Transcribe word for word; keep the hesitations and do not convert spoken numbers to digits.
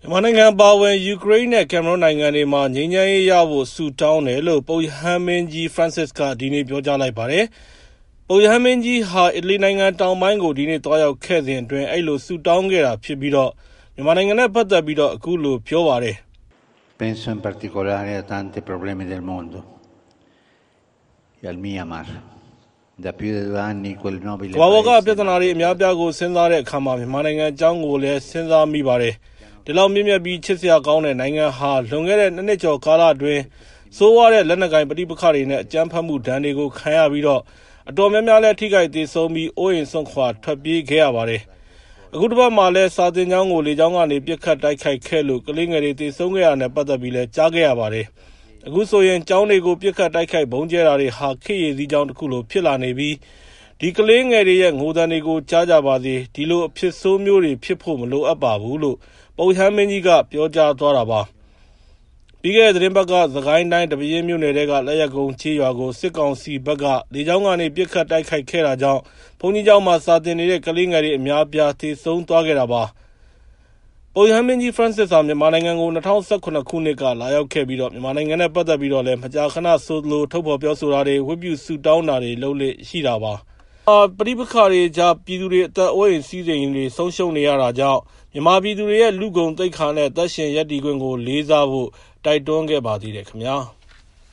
မြန်မာနိုင်ငံပါဝင်ယူကရိန်းနဲ့ကင်မရွန်နိုင်ငံတွေမှာငြိမ်းချမ်းရေးရဖို့ဆုတောင်းတယ်လို့ပုပ်ရဟန်းမင်းကြီး Francis ကဒီနေ့ပြောကြားလိုက်ပါတယ်။ပုပ်ရဟန်းမင်းကြီးဟာအီတလီနိုင်ငံတောင်ပိုင်းကိုဒီနေ့သွားရောက်ခဲ့စဉ်အတွင်းအဲ့လိုဆုတောင်းခဲ့တာဖြစ်ပြီးတော့မြန်မာနိုင်ငံနဲ့ပတ်သက်ပြီးတော့အခုလိုပြောပါတယ်။ Penso in particolare a tanti problemi del mondo e al Myanmar. Da più di due anni quel nobile ဘာဝကပြဿနာတွေအများပြားကိုစဉ်းစားတဲ့အခါမှာမြန်မာနိုင်ငံအကြောင်းကိုလည်းစဉ်းစားမိပါတယ်။ဒီလောက်မြင့်မြတ်ပြီးချစ်စရာကောင်းတဲ့နိုင်ငံဟာလွန်ခဲ့တဲ့နှစ်နှစ်ကျော်ကာလအတွင်းစိုးဝါးတဲ့လက်နက်ကိုင်ပဋိပက္ခတွေနဲ့အကြမ်းဖက်မှုဒဏ်တွေကိုခံရပြီးတော့အတော်များများလည်းထိခိုက်သေးဆုံးပြီးအိုးအိမ်ဆုံးခွာထွက်ပြေးခဲ့ရပါတယ်။အခုတစ်ပတ်မှလည်းစာတင်ကျောင်းကိုလေကျောင်းကနေပြစ်ခတ်တိုက်ခိုက်ခဲ့လို့ကလေးငယ်တွေသေဆုံးခဲ့ရတဲ့ပတ်သက်ပြီးလည်းကြားခဲ့ရပါတယ်။အခုဆိုရင်ကျောင်းတွေကိုပြစ်ခတ်တိုက်ခိုက်ဘုံကျဲတာတွေဟာခေတ်ရည်စည်းကျောင်းတစ်ခုလိုဖြစ်လာနေပြီးဒီကလေးငယ်တွေရဲ့ငိုတန်တွေကိုကြားကြပါစေဒီလိုအဖြစ်ဆိုးမျိုးတွေဖြစ်ဖို့မလိုအပ်ပါဘူးလို့ပုပ်ရဟန်းမင်းကြီးကပြောကြားသွားတာပါ။ပြီးခဲ့တဲ့သတင်းပတ်ကသခိုင်းတိုင်းတပင်းမြို့နယ်ကလက်ရက်ကုန်းချေးရွာကိုစစ်ကောင်စီဘက်ကလေကြောင်းကနေပြစ်ခတ်တိုက်ခိုက်ခဲ့တာကြောင့်ဘုန်းကြီးကျောင်းမှာစာတင်နေတဲ့ကလေးငယ်တွေအများပြားသေဆုံးသွားခဲ့တာပါ။ပုပ်ရဟန်းမင်းကြီး Francis ဟာမြန်မာနိုင်ငံကို၂၀၁၇ခုနှစ်ကလာရောက်ခဲ့ပြီးတော့မြန်မာနိုင်ငံနဲ့ပတ်သက်ပြီးတော့လည်းမကြာခဏဆိုသလိုထုတ်ဖော်ပြောဆိုတာတွေဝတ်ပြုဆုတောင်းတာတွေလုပ်လေ့ရှိတာပါ။ပဋိပက္ခတွေကြားပြည်သူတွေအသက်အိုးအိမ်စီးစိမ်တွေဆုံးရှုံးနေရတာကြောင့်မြန်မာပြည်သူတွေရဲ့လူကုန်သိက္ခာနဲ့သက်ရှင်ရပ်တည်ခွင့်ကိုလေးစားဖို့တိုက်တွန်းခဲ့ပါသေးတယ်ခင်ဗျာ။